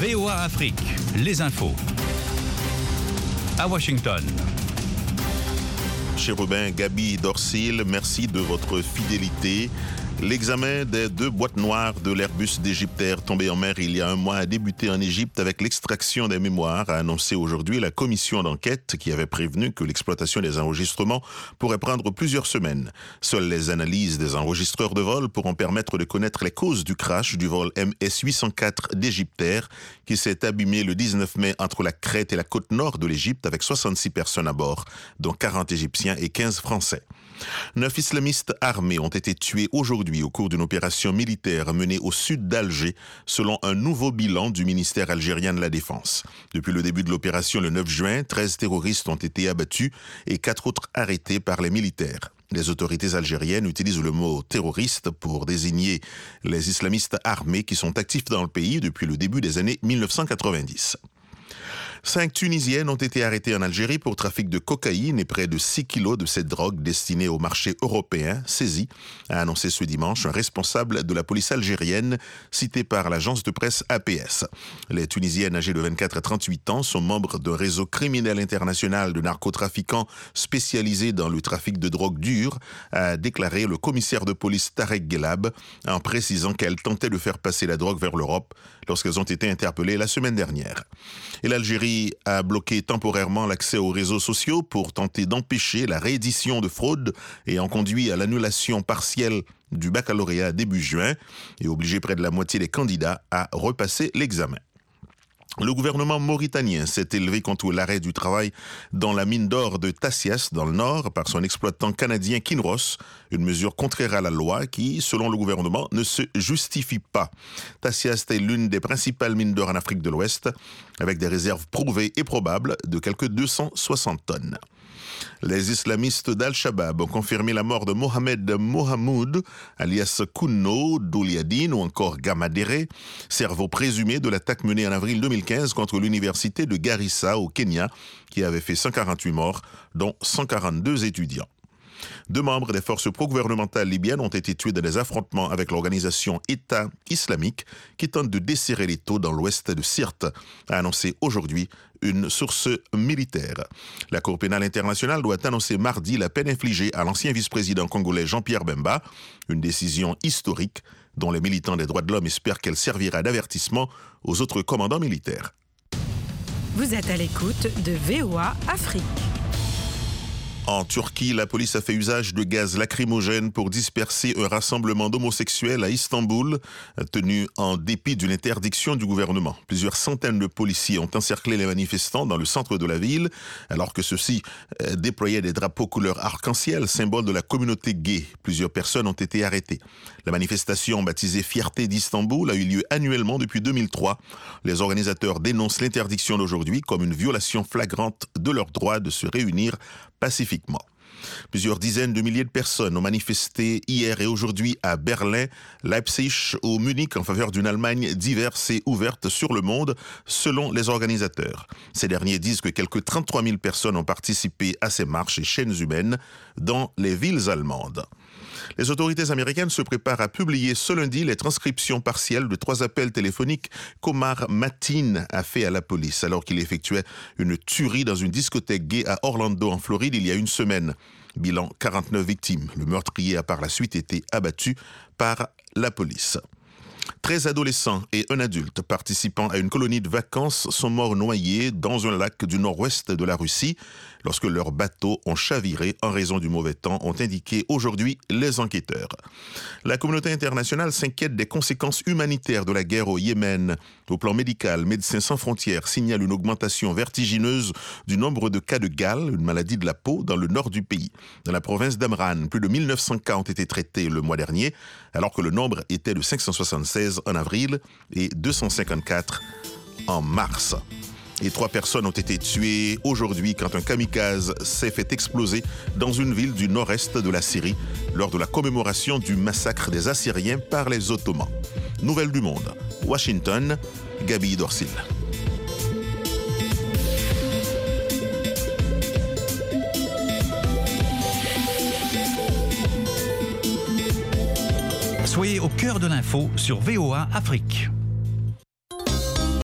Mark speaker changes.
Speaker 1: VOA Afrique, les infos. À Washington.
Speaker 2: Chérubin Gaby Dorsil, merci de votre fidélité. L'examen des 2 boîtes noires de l'Airbus d'Égyptaire tombé en mer il y a un mois a débuté en Égypte avec l'extraction des mémoires, a annoncé aujourd'hui la commission d'enquête qui avait prévenu que l'exploitation des enregistrements pourrait prendre plusieurs semaines. Seules les analyses des enregistreurs de vol pourront permettre de connaître les causes du crash du vol MS-804 d'Égyptaire qui s'est abîmé le 19 mai entre la Crète et la côte nord de l'Égypte avec 66 personnes à bord, dont 40 Égyptiens et 15 Français. 9 islamistes armés ont été tués aujourd'hui au cours d'une opération militaire menée au sud d'Alger, selon un nouveau bilan du ministère algérien de la Défense. Depuis le début de l'opération le 9 juin, 13 terroristes ont été abattus et 4 autres arrêtés par les militaires. Les autorités algériennes utilisent le mot terroriste pour désigner les islamistes armés qui sont actifs dans le pays depuis le début des années 1990. 5 Tunisiennes ont été arrêtées en Algérie pour trafic de cocaïne et près de 6 kilos de cette drogue destinée au marché européen, saisie, a annoncé ce dimanche un responsable de la police algérienne cité par l'agence de presse APS. Les Tunisiennes âgées de 24 à 38 ans sont membres d'un réseau criminel international de narcotrafiquants spécialisés dans le trafic de drogue dure, a déclaré le commissaire de police Tarek Gelab, en précisant qu'elles tentaient de faire passer la drogue vers l'Europe lorsqu'elles ont été interpellées la semaine dernière. Et l'Algérie a bloqué temporairement l'accès aux réseaux sociaux pour tenter d'empêcher la réédition de fraude ayant conduit à l'annulation partielle du baccalauréat début juin et obligé près de la moitié des candidats à repasser l'examen. Le gouvernement mauritanien s'est élevé contre l'arrêt du travail dans la mine d'or de Tassias, dans le nord, par son exploitant canadien Kinross, une mesure contraire à la loi qui, selon le gouvernement, ne se justifie pas. Tassias est l'une des principales mines d'or en Afrique de l'Ouest, avec des réserves prouvées et probables de quelques 260 tonnes. Les islamistes d'Al-Shabaab ont confirmé la mort de Mohamed Mohamoud, alias Kouno, Douliadine ou encore Gamadere, cerveau présumé de l'attaque menée en avril 2015 contre l'université de Garissa au Kenya, qui avait fait 148 morts, dont 142 étudiants. 2 membres des forces pro-gouvernementales libyennes ont été tués dans des affrontements avec l'organisation État islamique qui tente de desserrer les taux dans l'ouest de Sirte, a annoncé aujourd'hui une source militaire. La Cour pénale internationale doit annoncer mardi la peine infligée à l'ancien vice-président congolais Jean-Pierre Bemba, une décision historique dont les militants des droits de l'homme espèrent qu'elle servira d'avertissement aux autres commandants militaires.
Speaker 3: Vous êtes à l'écoute de VOA Afrique.
Speaker 2: En Turquie, la police a fait usage de gaz lacrymogène pour disperser un rassemblement d'homosexuels à Istanbul, tenu en dépit d'une interdiction du gouvernement. Plusieurs centaines de policiers ont encerclé les manifestants dans le centre de la ville, alors que ceux-ci déployaient des drapeaux couleur arc-en-ciel, symbole de la communauté gay. Plusieurs personnes ont été arrêtées. La manifestation baptisée Fierté d'Istanbul a eu lieu annuellement depuis 2003. Les organisateurs dénoncent l'interdiction d'aujourd'hui comme une violation flagrante de leur droit de se réunir pacifiquement. Plusieurs dizaines de milliers de personnes ont manifesté hier et aujourd'hui à Berlin, Leipzig ou Munich en faveur d'une Allemagne diverse et ouverte sur le monde, selon les organisateurs. Ces derniers disent que quelques 33 000 personnes ont participé à ces marches et chaînes humaines dans les villes allemandes. Les autorités américaines se préparent à publier ce lundi les transcriptions partielles de 3 appels téléphoniques qu'Omar Mateen a fait à la police alors qu'il effectuait une tuerie dans une discothèque gay à Orlando en Floride il y a une semaine. Bilan 49 victimes. Le meurtrier a par la suite été abattu par la police. 13 adolescents et un adulte participant à une colonie de vacances sont morts noyés dans un lac du nord-ouest de la Russie lorsque leurs bateaux ont chaviré en raison du mauvais temps, ont indiqué aujourd'hui les enquêteurs. La communauté internationale s'inquiète des conséquences humanitaires de la guerre au Yémen. Au plan médical, Médecins sans frontières signale une augmentation vertigineuse du nombre de cas de gale, une maladie de la peau, dans le nord du pays. Dans la province d'Amran, plus de 1900 cas ont été traités le mois dernier, alors que le nombre était de 576 en avril et 254 en mars. Et 3 personnes ont été tuées aujourd'hui quand un kamikaze s'est fait exploser dans une ville du nord-est de la Syrie lors de la commémoration du massacre des Assyriens par les Ottomans. Nouvelles du monde. Washington, Gaby Dorsil.
Speaker 1: Soyez au cœur de l'info sur VOA Afrique.